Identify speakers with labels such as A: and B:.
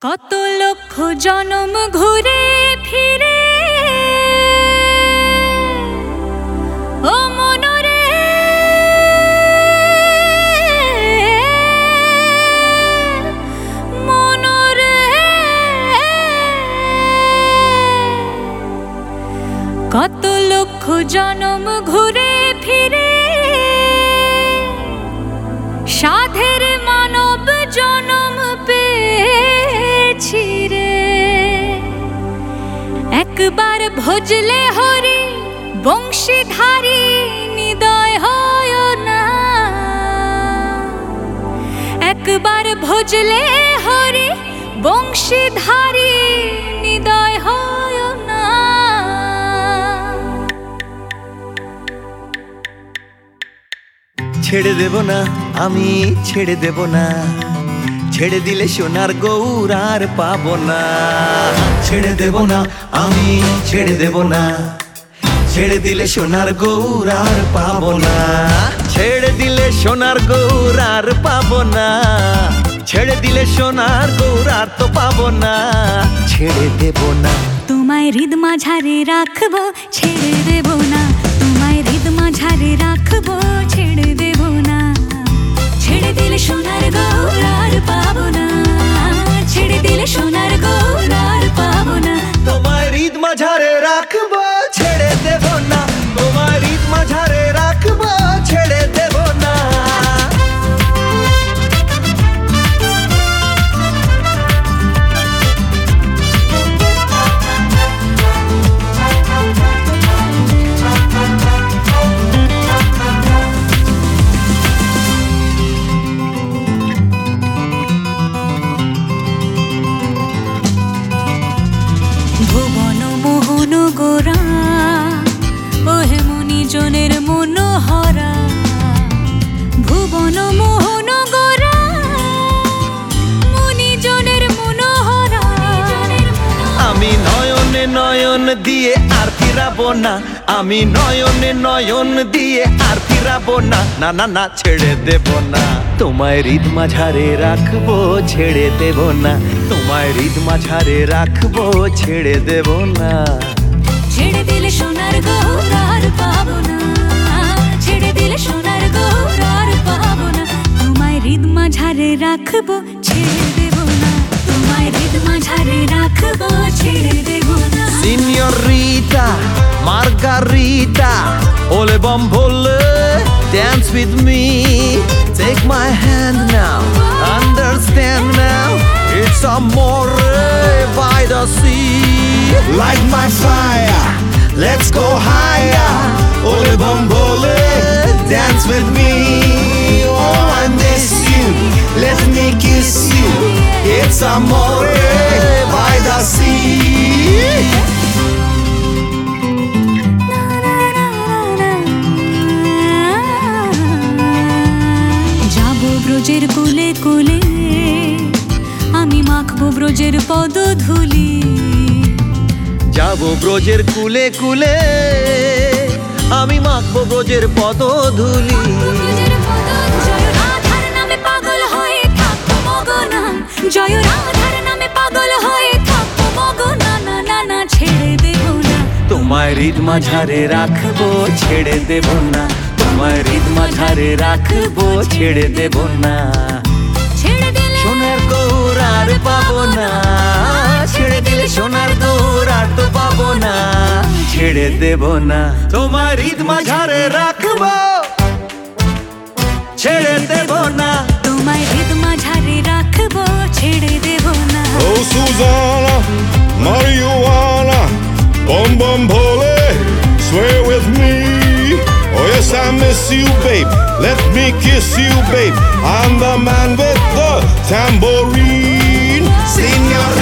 A: কত লক্ষ জনম ঘুরে ফিরে ও মনরে মনরে কত লক্ষ জনম ঘুরে ফিরে সাধের মানব জনম পেয়েছি রে। একবার ভজলে হরি বংশীধারী নিদয় হয় না, একবার ভজলে হরি বংশীধারী নিদয় হয় না।
B: ছেড়ে দেব না আমি, ছেড়ে দেব না, ছেড়ে দিলে সোনার গৌর আর পাবো না। ছেড়ে দেব না আমি, ছেড়ে দেব না, ছেড়ে দিলে সোনার গৌর আর পাবো না। ছেড়ে দিলে সোনার গৌর আর পাবো না, ছেড়ে দিলে সোনার গৌর আর তো পাবো না। ছেড়ে দেব না
A: তোমায় হৃদ মাঝারে রাখবো, ছেড়ে দেব না, তোমায় হৃদ মাঝারে রাখবো, ছেড়ে দেব না। ছেড়ে দিলে সোনার গৌর আর পাবো না, ছেড়ে দিলে সোনার গৌর আর পাবো না।
B: তোমায় হৃদ মাঝারে রাখবো, ছেড়ে দেব না, তোমায় হৃদ মাঝারে রাখবো, ছেড়ে দেব না।
A: ভুবন মোহন গোরা ওহে মনিজনের মনোহরা, ভুবন মোহন গোরা মনিজনের মনোহরা।
B: আমি নয়নে নয়ন দিয়ে আর ফিরাবো না, আমি নয়নে নয়ন দিয়ে আর ফিরাবো না। না না না ছেড়ে দেব না, তোমায় হৃদ মাঝারে রাখবো, ছেড়ে দেব না, তোমায় হৃদ মাঝারে রাখবো, ছেড়ে দেব না।
A: ছেড়ে দিলে সোনার গৌর আর পাবো না, ছেড়ে দিলে সোনার গৌর আর পাবো না। তোমায় হৃদ মাঝারে রাখবো, ছেড়ে দেব না, তোমায় হৃদ মাঝারে রাখবো, ছেড়ে দেব না।
B: Signorita Margarita, ole bombole, dance with me. Take my hand now, understand now. It's amore by the sea.
C: Light my fire, let's go higher. Ole bombole, dance with me. Oh, I miss you, let me kiss you. It's amore by the sea.
A: যাবো ব্রজের কুলে কুলে, আমি মাখবো ব্রজের পদধূলি।
B: যাবো ব্রজের কুলে কুলে, আমি মাখবো ব্রজের পদধূলি।
A: জয় রাধার নামে পাগল হয়ে থাকবো মগনাম, জয় রাধার নামে পাগল হয়ে থাকবো মগনা। না না না ছেড়ে দেব না,
B: তোমায় হৃদ মাঝারে রাখবো, ছেড়ে দেব না, তোমায় হৃদ মাঝারে রাখবো, ছেড়ে দেব না।
A: ছেড়ে দিলে
B: সোনার গৌর আর পাবো না, ছেড়ে দিলে সোনার গৌর আর তো পাবো না। ছেড়ে দেব না, তোমার হৃদ মাঝারে রাখবো, ছেড়ে দেব না।
A: তোমায় হৃদ মাঝারে রাখবো, ছেড়ে দেব না।
C: Oh, Susanna, marijuana, bum bum pole, swear with me. Oh yes, I miss you, babe. Let me kiss you, babe. I'm the man with the tambourine. Señor